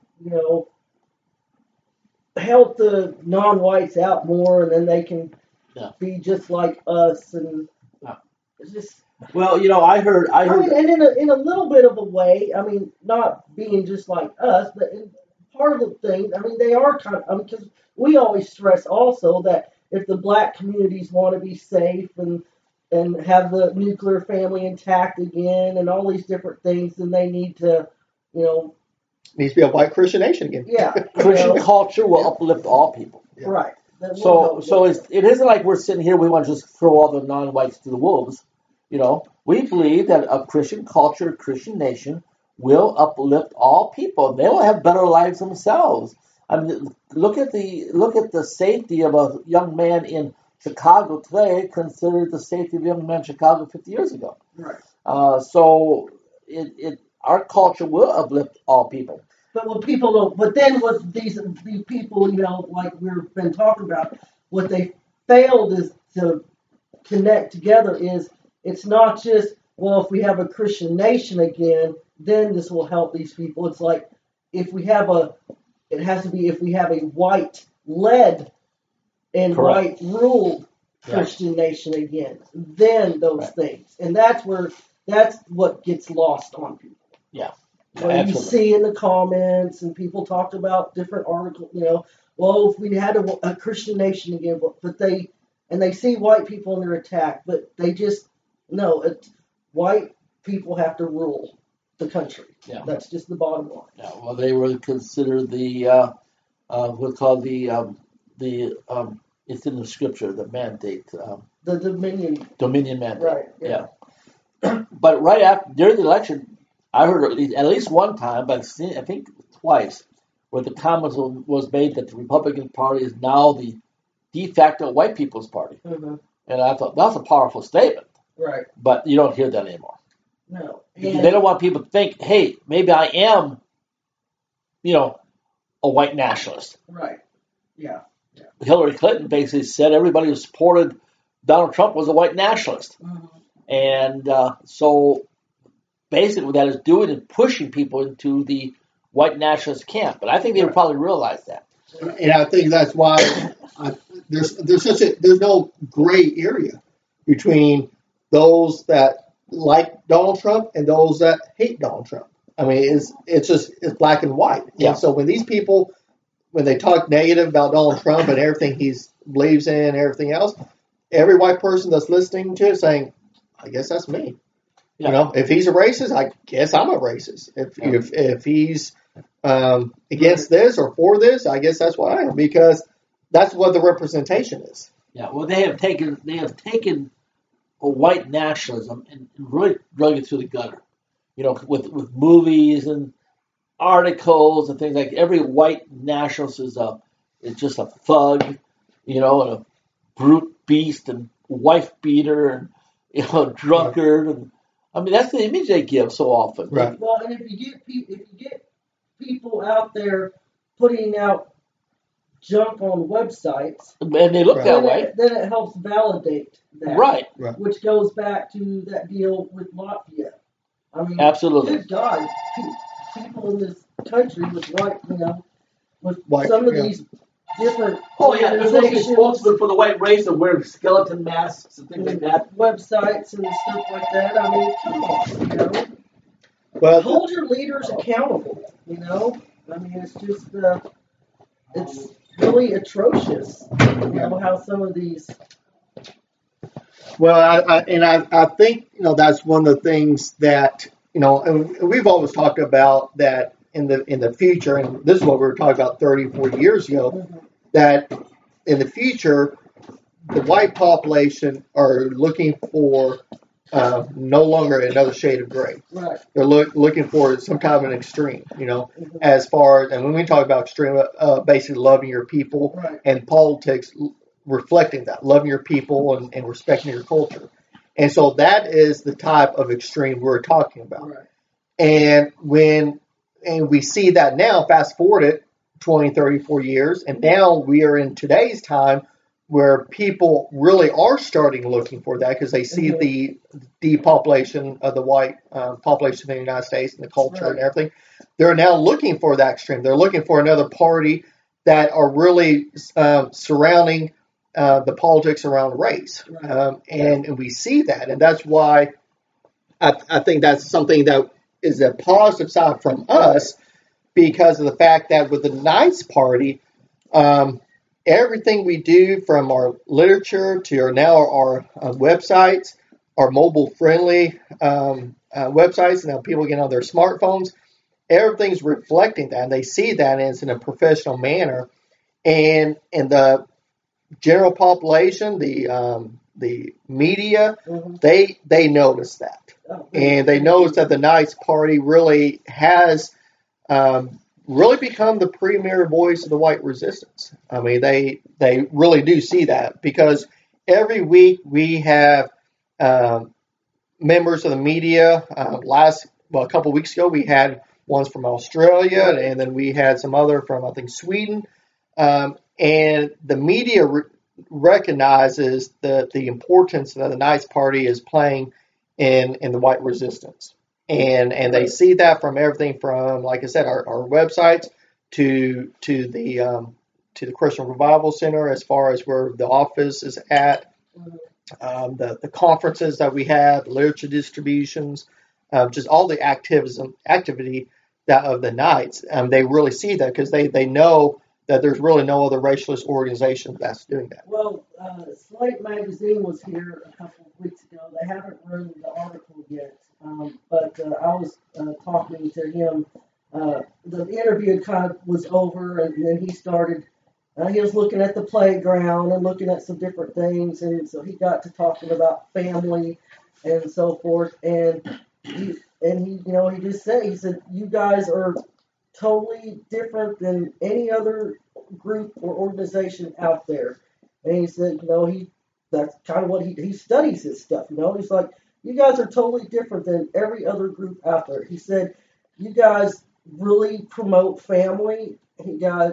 help the non-whites out more, and then they can be just like us, and it's just. Well, I heard. I mean, and in a little bit of a way, I mean, not being just like us, but part of the thing, I mean, they are kind of, because we always stress also that if the black communities want to be safe and have the nuclear family intact again and all these different things, then they need to, needs to be a white Christian nation again. Yeah. Christian culture will uplift all people. Yeah. Right. So it isn't like we're sitting here, we want to just throw all the non-whites to the wolves. We believe that a Christian culture, a Christian nation, will uplift all people. They will have better lives themselves. I mean, look at the safety of a young man in Chicago today considered the safety of a young man in Chicago 50 years ago. Right. So our culture will uplift all people. But what people don't, but then what these people, like we've been talking about, what they failed is to connect together is it's not just, well, if we have a Christian nation again, then this will help these people. It's like if we have if we have a white-led and white-ruled Christian nation again, then those things. And that's what gets lost on people. Yeah. When you see in the comments and people talk about different articles, well, if we had a Christian nation again, but they see white people under attack, but they just, white people have to rule the country. Yeah. That's just the bottom line. Yeah, well, they were considered the what's called the it's in the scripture, the mandate. The Dominion mandate. Right. Yeah. But right after, during the election, I heard at least one time, but I think twice, where the comment was made that the Republican Party is now the de facto white people's party. Mm-hmm. And I thought that's a powerful statement. Right. But you don't hear that anymore. No. They don't want people to think, hey, maybe I am, a white nationalist. Right. Yeah. Hillary Clinton basically said everybody who supported Donald Trump was a white nationalist. Mm-hmm. And so basically what that is doing is pushing people into the white nationalist camp. But I think they would probably realize that. And I think that's why there's no gray area between those that like Donald Trump and those that hate Donald Trump. I mean, it's black and white. Yeah. And so when these people, when they talk negative about Donald Trump and everything he believes in and everything else, every white person that's listening to it saying, I guess that's me. Yeah. If he's a racist, I guess I'm a racist. If he's against this or for this, I guess that's what I am, because that's what the representation is. Yeah. Well, they have taken a white nationalism and really drug it through the gutter. With movies and articles and things like every white nationalist is just a thug, and a brute beast and wife beater and drunkard, and I mean that's the image they give so often. Right. Well, and if you get people out there putting out junk on websites, And they look that way. Then it helps validate that. Right. Which goes back to that deal with Latvia. I mean, Absolutely. Good God, people in this country with White, some of these different Oh yeah, there's supposed to be spokesmen for the white race that wear skeleton masks and things like that. Websites and stuff like that. I mean, come on, Well, hold your leaders accountable. I mean, it's just it's really atrocious. How some of these. Well, I think that's one of the things that and we've always talked about that in the future, and this is what we were talking about 30, 40 years ago, Mm-hmm. that in the future the white population are looking for no longer another shade of gray. Right. They're looking for some kind of an extreme, Mm-hmm. as far as, and when we talk about extreme, basically loving your people, Right. and politics reflecting that, loving your people and respecting your culture. And so that is the type of extreme we're talking about. Right. And we see that now, fast forward it 20, 30, 40 years, and now we are in today's time where people really are starting looking for that because they see the depopulation of the white population in the United States and the culture and everything. They're now looking for that extreme. They're looking for another party that are really surrounding the politics around race. And we see that. And that's why I think that's something that is a positive side from us because of the fact that with the Knights Party, everything we do from our literature to our websites, our mobile-friendly websites, now people get on their smartphones, everything's reflecting that, and they see that, and it's in a professional manner. And the general population, the media, they notice that. And they notice that the Knights Party really has really become the premier voice of the white resistance. I mean, they really do see that because every week we have members of the media. A couple of weeks ago, we had ones from Australia, and then we had some other from, I think, Sweden. And the media recognizes the importance that the Knights Party is playing in the white resistance. And they see that from everything from, like I said, our websites to the Christian Revival Center as far as where the office is at, the conferences that we have, literature distributions, just all the activity that of the Knights. They really see that because they know that there's really no other racialist organization that's doing that. Well, Slate Magazine was here a couple of weeks ago. They haven't run the article yet, but I was talking to him. The interview kind of was over, and then he started. He was looking at the playground and looking at some different things, and so he got to talking about family and so forth. And he just said, he said, you guys are totally different than any other group or organization out there. And he said, that's kind of what he studies his stuff. He's like, you guys are totally different than every other group out there. He said, you guys really promote family. You guys,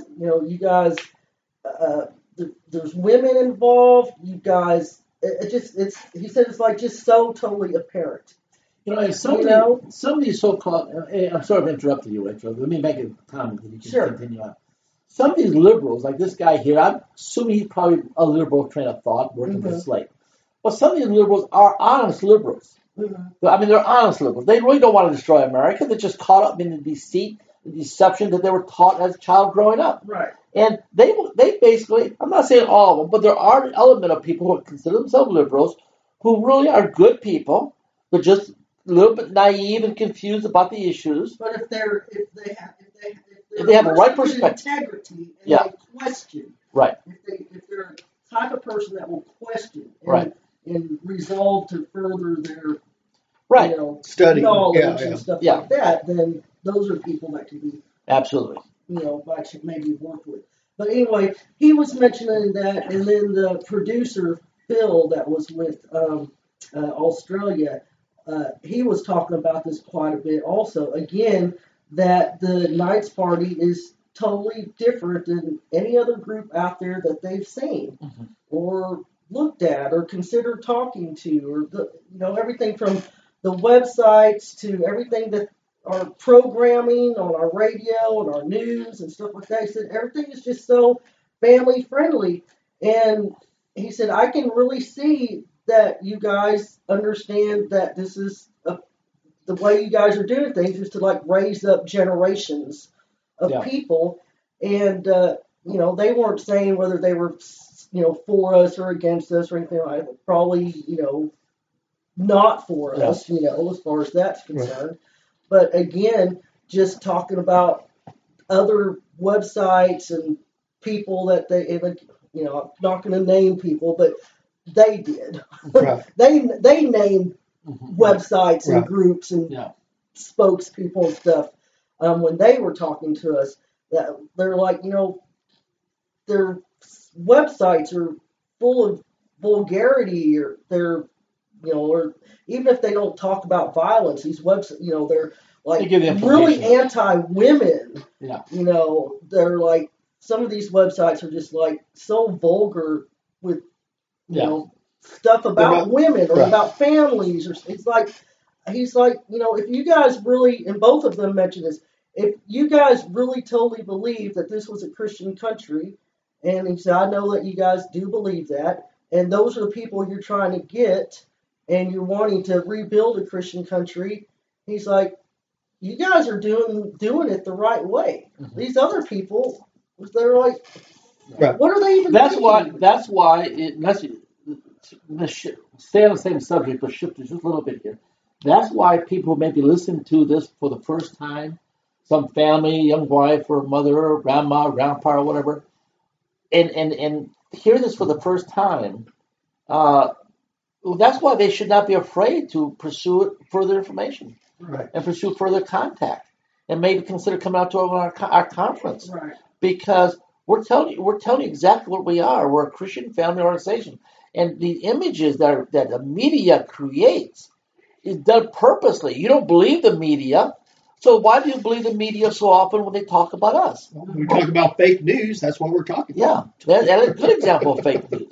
there's women involved. You guys, he said it's like just so totally apparent. Some of these so-called, I'm sorry for interrupting you, Rachel. Let me make a comment that you can continue on. Some of these liberals, like this guy here, I'm assuming he's probably a liberal train of thought working for Slate. But some of these liberals are honest liberals. I mean, they're honest liberals. They really don't want to destroy America. They're just caught up in the deceit, the deception that they were taught as a child growing up. Right. And they basically, I'm not saying all of them, but there are an element of people who consider themselves liberals who really are good people. They're just a little bit naive and confused about the issues. But if they have a right perspective, integrity, and they question, right? If they're a type of person that will question, and resolve to further their study knowledge and stuff like that, then those are people that can be absolutely actually maybe work with. But anyway, he was mentioning that, and then the producer Phil that was with Australia. He was talking about this quite a bit also. Again, that the Knights Party is totally different than any other group out there that they've seen or looked at or considered talking to, or everything from the websites to everything that our programming on our radio and our news and stuff like that. He said everything is just so family friendly, and he said I can really see that you guys understand that this is the way you guys are doing things is to raise up generations of people. And, they weren't saying whether they were, for us or against us or anything like that. Probably, not for us, as far as that's concerned. Right. But again, just talking about other websites and people that I'm not going to name people, but they did. Right. they named websites and groups and spokespeople and stuff when they were talking to us. That they're like, their websites are full of vulgarity, or they're or even if they don't talk about violence, these websites, they're like They give the really information. anti-women. Yeah. They're like, some of these websites are just like so vulgar with, stuff about women or right. about families. Or it's like, he's like, if you guys really, and both of them mentioned this, if you guys really totally believe that this was a Christian country, and he said, I know that you guys do believe that, and those are the people you're trying to get, and you're wanting to rebuild a Christian country, he's like, you guys are doing it the right way. Mm-hmm. These other people, they're like, right. What are they even That's thinking? why let's stay on the same subject, but shift just a little bit here. That's why people maybe listen to this for the first time, some family, young wife or mother or grandma, or grandpa or whatever, and hear this for the first time. That's why they should not be afraid to pursue further information, Right. and pursue further contact, and maybe consider coming out to our conference, Right. because we're telling you exactly what we are. We're a Christian family organization, and the images that the media creates is done purposely. You don't believe the media, so why do you believe the media so often when they talk about us? When we talk about fake news, that's what we're talking about. Yeah, that's a good example of fake news.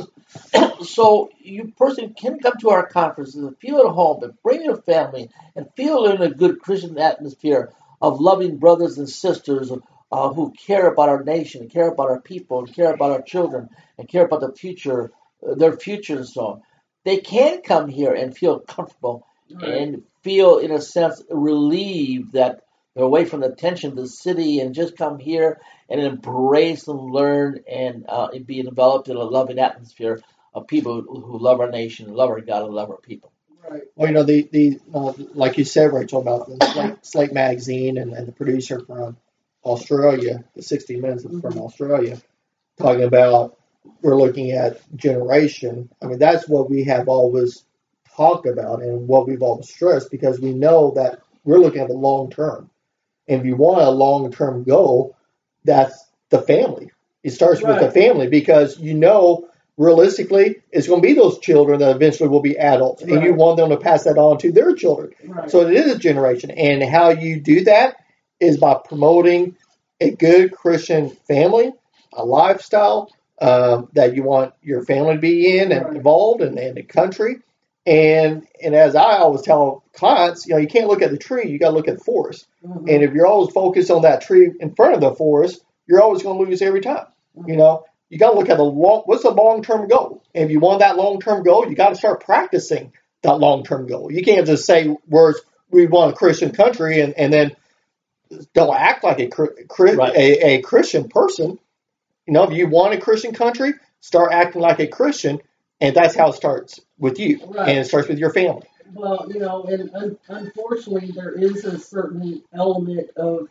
So you person can come to our conferences and feel at home, and bring your family and feel in a good Christian atmosphere of loving brothers and sisters who care about our nation, care about our people, and care about our children, and care about the future, their future, and so on. They can come here and feel comfortable, Right. and feel, in a sense, relieved that they're away from the tension of the city, and just come here and embrace and learn and be enveloped in a loving atmosphere of people who love our nation, love our God, and love our people. Right. Well, the like you said, Rachel, about the Slate magazine and the producer from Australia, the 60 Minutes from Australia, talking about we're looking at generation. I mean, that's what we have always talked about and what we've always stressed, because we know that we're looking at the long term. And if you want a long term goal, that's the family. It starts with the family, because realistically, it's going to be those children that eventually will be adults, and you want them to pass that on to their children. Right. So it is a generation, and how you do that is by promoting a good Christian family, a lifestyle that you want your family to be in and involved, and the country. And as I always tell clients, you can't look at the tree; you got to look at the forest. Mm-hmm. And if you're always focused on that tree in front of the forest, you're always going to lose every time. Mm-hmm. You got to look at what's the long-term goal. And if you want that long-term goal, you got to start practicing that long-term goal. You can't just say we want a Christian country and then don't act like a Christian person. If you want a Christian country, start acting like a Christian, and that's how it starts with you, and it starts with your family. Well, and unfortunately, there is a certain element of,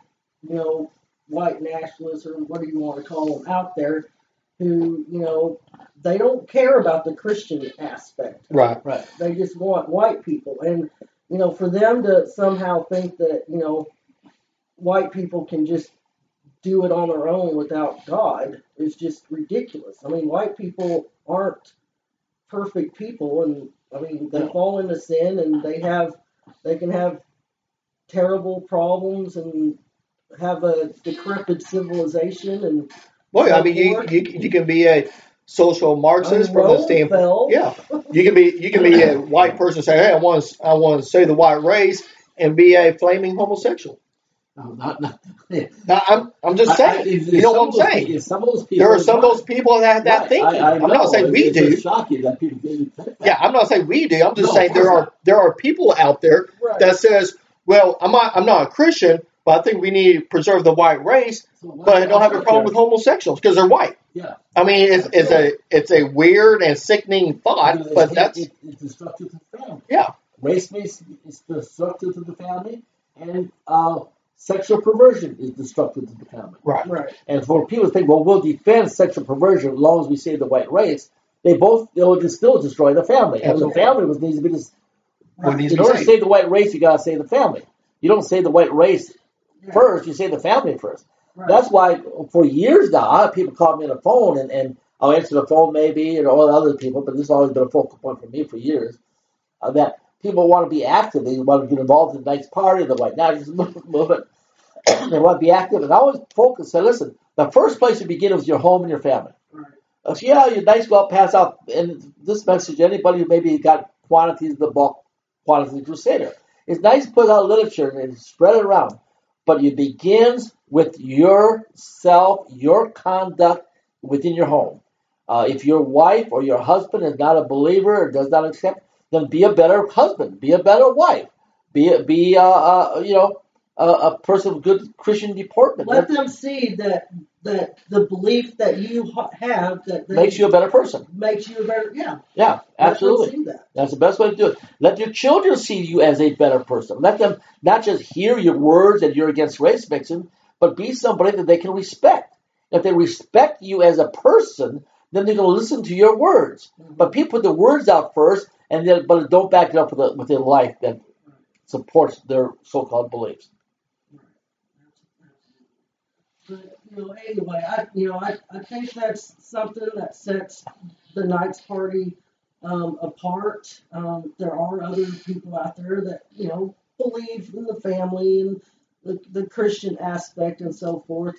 white nationalists, or what do you want to call them, out there, who, they don't care about the Christian aspect. Right. They just want white people. And, for them to somehow think that, white people can just do it on their own without God is just ridiculous. I mean, white people aren't perfect people, and they fall into sin, and they can have terrible problems and have a decrepit civilization. And you can be a social Marxist from the standpoint. Yeah, you can be a white person and say, hey, I want to say the white race, and be a flaming homosexual. No, I'm just saying. You know what I'm saying? There are some of those people that have that thinking. I'm not saying we do. It's shocking that people do that. Yeah, I'm not saying we do. I'm just saying there are people out there that says, well, I'm not a Christian, but I think we need to preserve the white race, but I don't have a problem with homosexuals because they're white. Yeah. I mean, it's a weird and sickening thought, but it's destructive to the family. Yeah. Race-based is destructive to the family, and sexual perversion is destructive to the family. Right. And for people to think, well, we'll defend sexual perversion as long as we save the white race, they will still destroy the family. And the family needs to be just. In order to save the white race, you got to save the family. You don't save the white race first; you save the family first. Right. That's why for years now, I have people call me on the phone, and I'll answer the phone maybe, and all the other people, but this has always been a focal point for me for years. that people want to be active. They want to get involved in the Knights Party, the White Knights movement. They want to be active. And I always focus, say, listen, the first place you begin is your home and your family. Right. So, yeah, you're nice to go out, pass out, and this message, anybody who maybe got quantities of the book, Quantities of the Crusader, it's nice to put out literature and spread it around. But it begins with yourself, your conduct within your home. If your wife or your husband is not a believer or does not accept, then be a better husband, be a better wife, be a person with good Christian deportment. Let them see that the belief that you have that makes you a better person. Makes you a better, yeah. Yeah, absolutely. Let them see that. That's the best way to do it. Let your children see you as a better person. Let them not just hear your words that you're against race mixing, but be somebody that they can respect. If they respect you as a person, then they're going to listen to your words. Mm-hmm. But people put the words out first, but don't back it up with a life that supports their so-called beliefs. But anyway, I think that's something that sets the Knights Party apart. There are other people out there that believe in the family and the Christian aspect and so forth.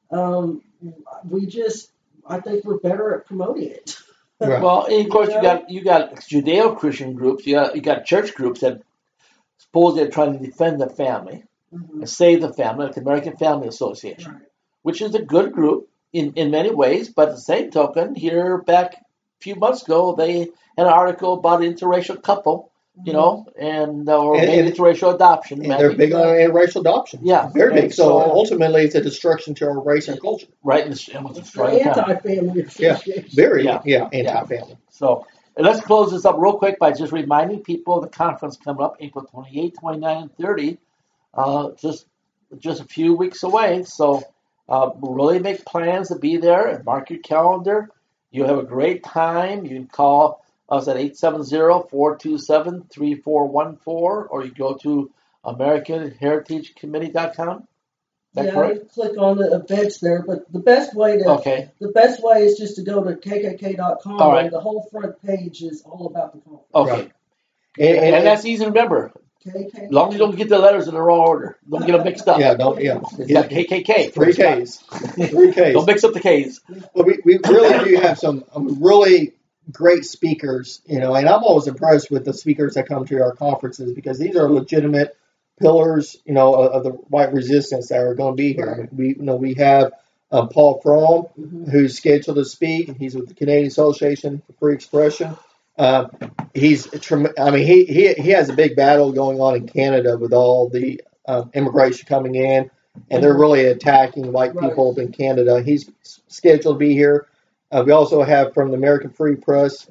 I think we're better at promoting it. Right. Well, and of course you got Judeo-Christian groups. You got church groups that suppose they're trying to defend the family and save the family, like the American Family Association. Right. Which is a good group in many ways, but at the same token, here back a few months ago, they had an article about an interracial couple, or interracial adoption. And they're big on interracial adoption. Yeah. Very big. So ultimately, it's a destruction to our race and culture. Right. It's anti-family. Yeah. Very, anti-family. So let's close this up real quick by just reminding people of the conference coming up April 28, 29, and 30, just a few weeks away. So really make plans to be there and mark your calendar. You'll have a great time. You can call us at 870-427-3414, or you go to AmericanHeritageCommittee.com. Click on the events there. But the best way is just to go to kkk.com. Right. And the whole front page is all about the conference. Okay. Right. And that's easy to remember. KKK. As long as you don't get the letters in the wrong order. Don't get them mixed up. Yeah, don't. Yeah. It's got KKK. 3 Ks. 3 Ks. Don't mix up the Ks. Well, we really do have some really great speakers, and I'm always impressed with the speakers that come to our conferences because these are legitimate pillars, of the white resistance that are going to be here. Right. We have Paul Fromm, who's scheduled to speak, and he's with the Canadian Association for Free Expression. He has a big battle going on in Canada with all the immigration coming in, and they're really attacking white people in Canada. He's scheduled to be here. We also have from the American Free Press,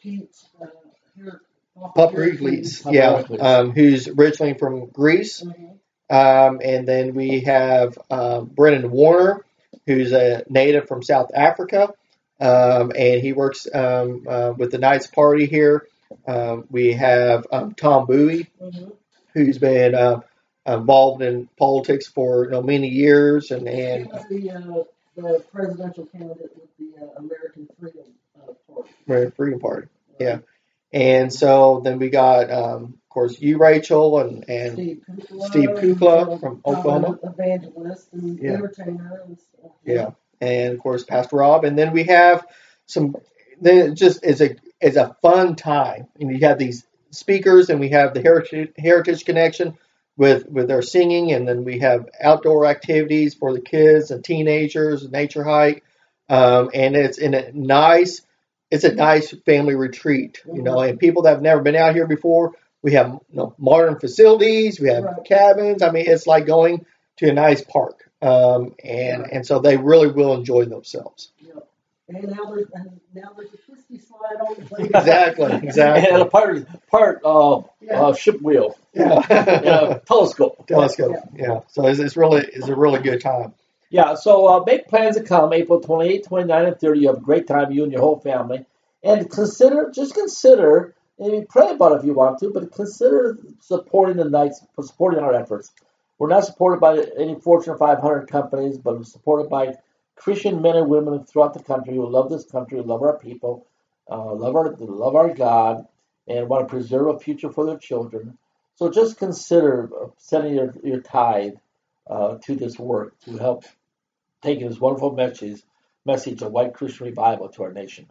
Papariklis, who's originally from Greece. And then we have Brennan Warner, who's a native from South Africa. And he works with the Knights Party here. We have Tom Bowie, who's been involved in politics for many years, and he was the presidential candidate with the American Freedom Party. American Freedom Party, yeah. And so then we got, of course, you, Rachel, and Steve Kukla from Oklahoma, evangelist and entertainer, and stuff. Yeah. And of course, Pastor Rob, and then we have some. Then it just is a fun time, and you have these speakers, and we have the Heritage Connection with their singing, and then we have outdoor activities for the kids and teenagers, nature hike, and it's a nice family retreat, and people that have never been out here before. We have modern facilities, we have cabins. I mean, it's like going to a nice park. And so they really will enjoy themselves. Yeah. And now there's a twisty slide on the plane. Exactly. And a part ship wheel. Yeah. Telescope. Yeah. So it's a really good time. Yeah. So make plans to come April 28, 29, and 30. You have a great time, you and your whole family. And consider, and pray about it if you want to, but consider supporting the Knights, supporting our efforts. We're not supported by any Fortune 500 companies, but we're supported by Christian men and women throughout the country who love this country, love our people, love our God, and want to preserve a future for their children. So just consider sending your tithe to this work to help taking this wonderful message of white Christian revival to our nation.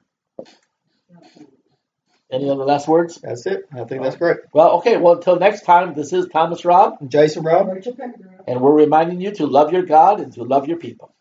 Any other last words? That's it. I think that's great. Well, okay. Well, until next time, this is Thomas Robb. Jason Robb. Rachel Pender. And we're reminding you to love your God and to love your people.